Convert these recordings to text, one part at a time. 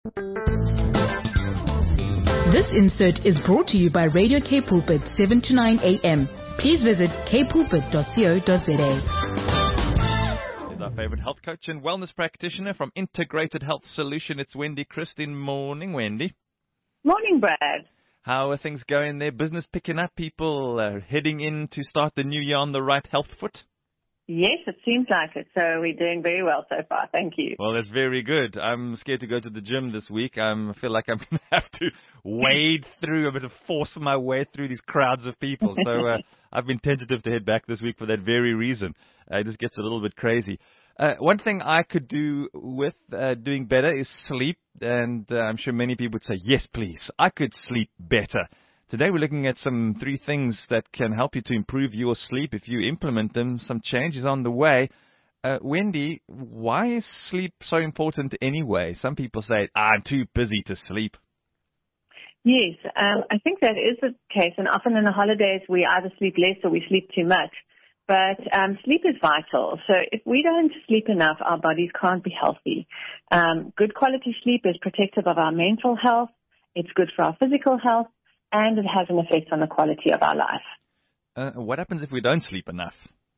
This insert is brought to you by Radio K Pulpit 7 to 9 a.m. Please visit kpulpit.co.za. Is our favorite health coach and wellness practitioner from Integrated Health Solution. It's Wendy Christine. Morning, Wendy. Morning, Brad. How are things going there? Business picking up? People heading in to start the new year on the right health foot? Yes, it seems like it. So we're doing very well so far. Thank you. Well, that's very good. I'm scared to go to the gym this week. I feel like I'm going to have to wade through, a bit of force my way through these crowds of people. So I've been tentative to head back this week for that very reason. It just gets a little bit crazy. One thing I could do with doing better is sleep. And I'm sure many people would say, yes, please, I could sleep better. Today we're looking at 3 things that can help you to improve your sleep. If you implement them, some change is on the way. Wendy, why is sleep so important anyway? Some people say, I'm too busy to sleep. Yes, I think that is the case. And often in the holidays, we either sleep less or we sleep too much. But sleep is vital. So if we don't sleep enough, our bodies can't be healthy. Good quality sleep is protective of our mental health. It's good for our physical health. And it has an effect on the quality of our life. What happens if we don't sleep enough?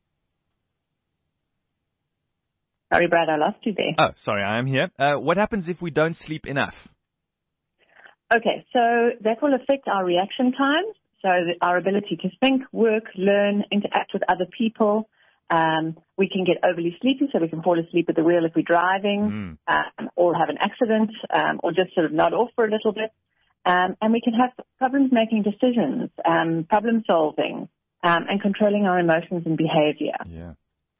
Sorry, Brad, I lost you there. Oh, sorry, I am here. What happens if we don't sleep enough? Okay, so that will affect our reaction times, so our ability to think, work, learn, interact with other people. We can get overly sleepy, so we can fall asleep at the wheel if we're driving, or have an accident, or just sort of nod off for a little bit. And we can have problems making decisions, problem solving, and controlling our emotions and behavior. Yeah.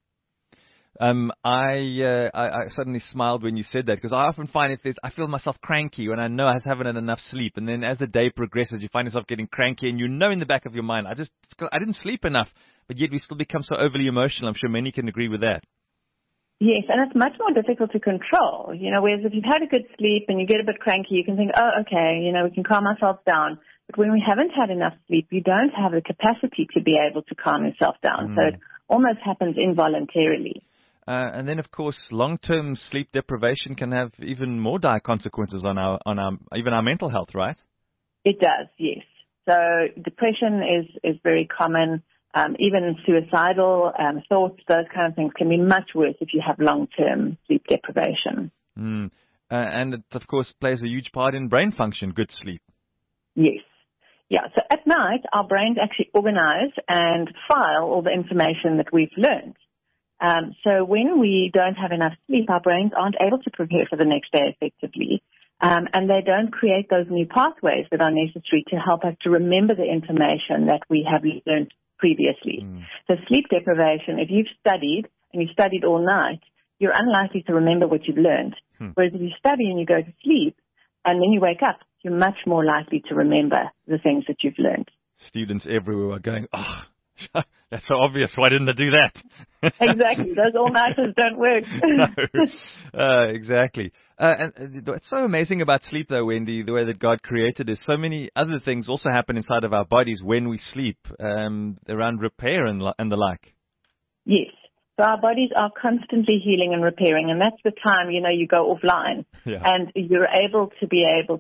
I suddenly smiled when you said that, because I often find I feel myself cranky when I know I haven't had enough sleep. And then as the day progresses, you find yourself getting cranky, and you know in the back of your mind, I didn't sleep enough, but yet we still become so overly emotional. I'm sure many can agree with that. Yes, and it's much more difficult to control, whereas if you've had a good sleep and you get a bit cranky, you can think, oh, okay, we can calm ourselves down. But when we haven't had enough sleep, you don't have the capacity to be able to calm yourself down. So it almost happens involuntarily. And then, of course, long-term sleep deprivation can have even more dire consequences on even our mental health, right? It does, yes. So depression is very common. Even suicidal thoughts, those kind of things can be much worse if you have long-term sleep deprivation. And it, of course, plays a huge part in brain function, good sleep. Yes. Yeah, so at night, our brains actually organize and file all the information that we've learned. So when we don't have enough sleep, our brains aren't able to prepare for the next day effectively. And they don't create those new pathways that are necessary to help us to remember the information that we have learned previously. So sleep deprivation, if you've studied and you've studied all night, you're unlikely to remember what you've learned. Whereas if you study and you go to sleep and then you wake up, you're much more likely to remember the things that you've learned. Students everywhere are going, that's so obvious. Why didn't I do that? Exactly. Those all-nighters don't work. No, exactly. And what's so amazing about sleep, though, Wendy, the way that God created is so many other things also happen inside of our bodies when we sleep, around repair and the like. Yes. So our bodies are constantly healing and repairing, and that's the time, you go offline. Yeah. And you're able to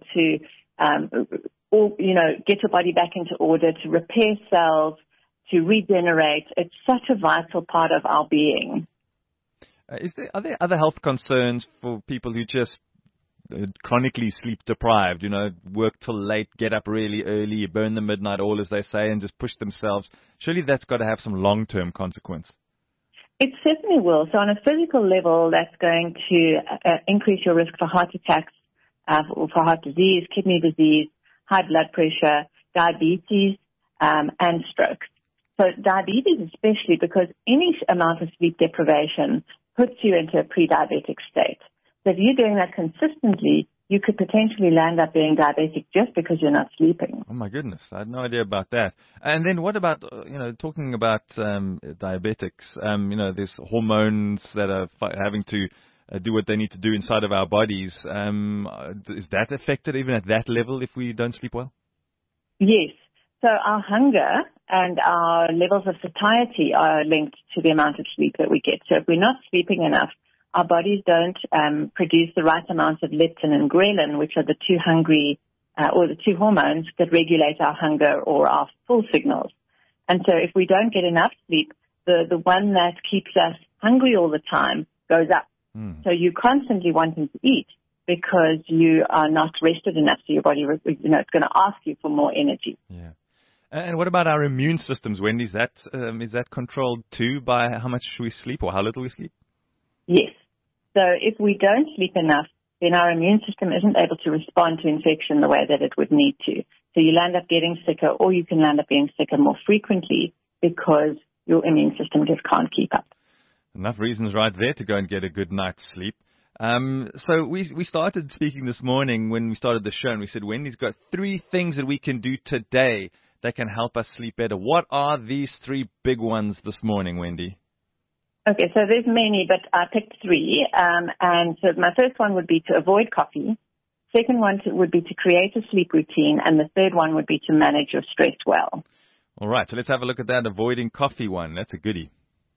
get your body back into order, to repair cells, to regenerate. It's such a vital part of our being. Are there other health concerns for people who just chronically sleep deprived, work till late, get up really early, burn the midnight oil, as they say, and just push themselves? Surely that's got to have some long-term consequence. It certainly will. So on a physical level, that's going to increase your risk for heart attacks, for heart disease, kidney disease, high blood pressure, diabetes, and stroke. So diabetes especially, because any amount of sleep deprivation puts you into a pre-diabetic state. So if you're doing that consistently, you could potentially land up being diabetic just because you're not sleeping. Oh, my goodness. I had no idea about that. And then what about, talking about diabetics, there's hormones that are having to do what they need to do inside of our bodies. Is that affected even at that level if we don't sleep well? Yes. So our hunger and our levels of satiety are linked to the amount of sleep that we get. So if we're not sleeping enough, our bodies don't produce the right amounts of leptin and ghrelin, which are the two the two hormones that regulate our hunger or our full signals. And so if we don't get enough sleep, the one that keeps us hungry all the time goes up. So you're constantly wanting to eat because you are not rested enough. So your body, it's going to ask you for more energy. Yeah. And what about our immune systems, Wendy? Is that controlled too by how much we sleep or how little we sleep? Yes. So if we don't sleep enough, then our immune system isn't able to respond to infection the way that it would need to. So you'll end up getting sicker, or you can end up being sicker more frequently because your immune system just can't keep up. Enough reasons right there to go and get a good night's sleep. So we started speaking this morning when we started the show, and we said Wendy's got 3 things that we can do today that can help us sleep better. What are these 3 big ones this morning, Wendy? Okay, so there's many, but I picked 3. And so my first one would be to avoid coffee. Second one would be to create a sleep routine. And the third one would be to manage your stress well. All right, so let's have a look at that avoiding coffee one. That's a goodie.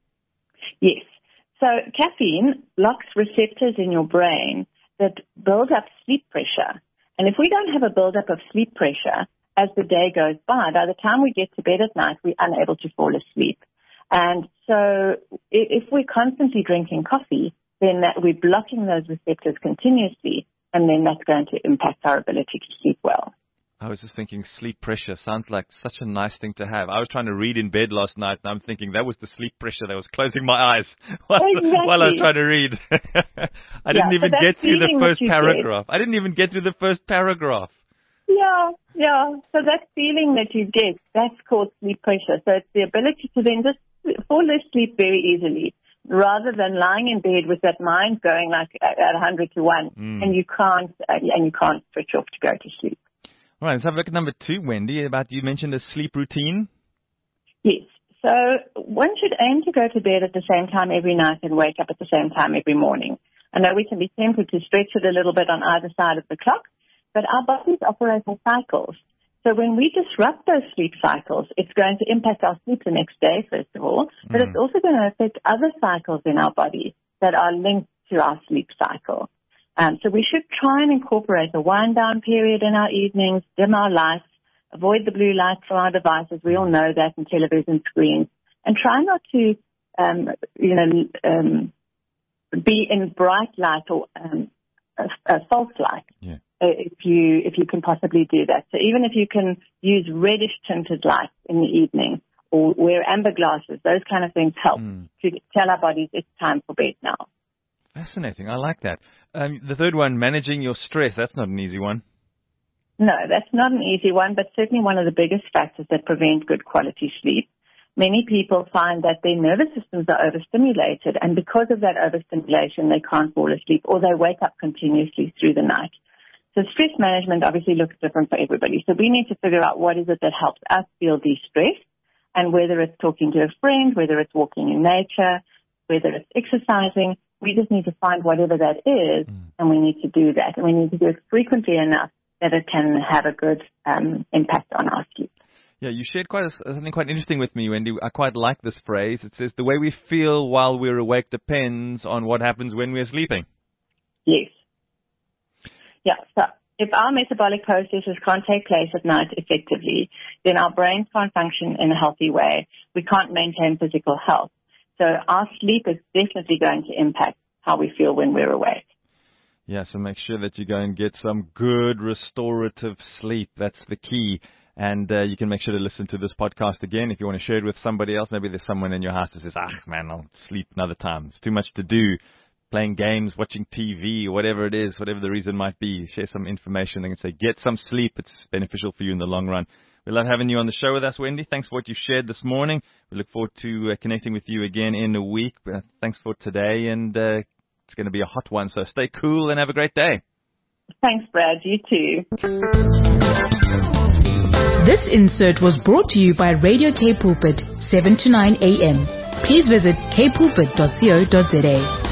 Yes. So caffeine blocks receptors in your brain that build up sleep pressure. And if we don't have a buildup of sleep pressure as the day goes by the time we get to bed at night, we're unable to fall asleep. And so if we're constantly drinking coffee, then we're blocking those receptors continuously, and then that's going to impact our ability to sleep well. I was just thinking sleep pressure sounds like such a nice thing to have. I was trying to read in bed last night, and I'm thinking that was the sleep pressure that was closing my eyes while I was trying to read. I didn't even get through the first paragraph. I didn't even get through the first paragraph. Yeah. So that feeling that you get, that's called sleep pressure. So it's the ability to then just fall asleep very easily, rather than lying in bed with that mind going like at 100 to 1, and you can't switch off to go to sleep. All right, let's have a look at number 2, Wendy. You mentioned a sleep routine. Yes. So one should aim to go to bed at the same time every night and wake up at the same time every morning. I know we can be tempted to stretch it a little bit on either side of the clock, but our bodies operate in cycles. So when we disrupt those sleep cycles, it's going to impact our sleep the next day, first of all, but it's also going to affect other cycles in our body that are linked to our sleep cycle. So we should try and incorporate a wind-down period in our evenings, dim our lights, avoid the blue light from our devices. We all know that, and television screens, and try not to, be in bright light or a false light. Yeah. If you can possibly do that. So even if you can use reddish tinted lights in the evening or wear amber glasses, those kind of things help to tell our bodies it's time for bed now. Fascinating. I like that. The third one, managing your stress. That's not an easy one. No, that's not an easy one, but certainly one of the biggest factors that prevent good quality sleep. Many people find that their nervous systems are overstimulated, and because of that overstimulation, they can't fall asleep or they wake up continuously through the night. So stress management obviously looks different for everybody. So we need to figure out what is it that helps us feel de-stressed, and whether it's talking to a friend, whether it's walking in nature, whether it's exercising. We just need to find whatever that is, and we need to do that. And we need to do it frequently enough that it can have a good impact on our sleep. Yeah, you shared something quite interesting with me, Wendy. I quite like this phrase. It says, the way we feel while we're awake depends on what happens when we're sleeping. Yes. Yeah, so if our metabolic processes can't take place at night effectively, then our brains can't function in a healthy way. We can't maintain physical health. So our sleep is definitely going to impact how we feel when we're awake. Yeah, so make sure that you go and get some good restorative sleep. That's the key. And you can make sure to listen to this podcast again if you want to share it with somebody else. Maybe there's someone in your house that says, man, I'll sleep another time. It's too much to do. Playing games, watching TV, whatever it is, whatever the reason might be. Share some information. They can say, get some sleep. It's beneficial for you in the long run. We love having you on the show with us, Wendy. Thanks for what you shared this morning. We look forward to connecting with you again in a week. Thanks for today, and it's going to be a hot one, so stay cool and have a great day. Thanks, Brad. You too. This insert was brought to you by Radio K Pulpit, 7 to 9 a.m. Please visit kpulpit.co.za.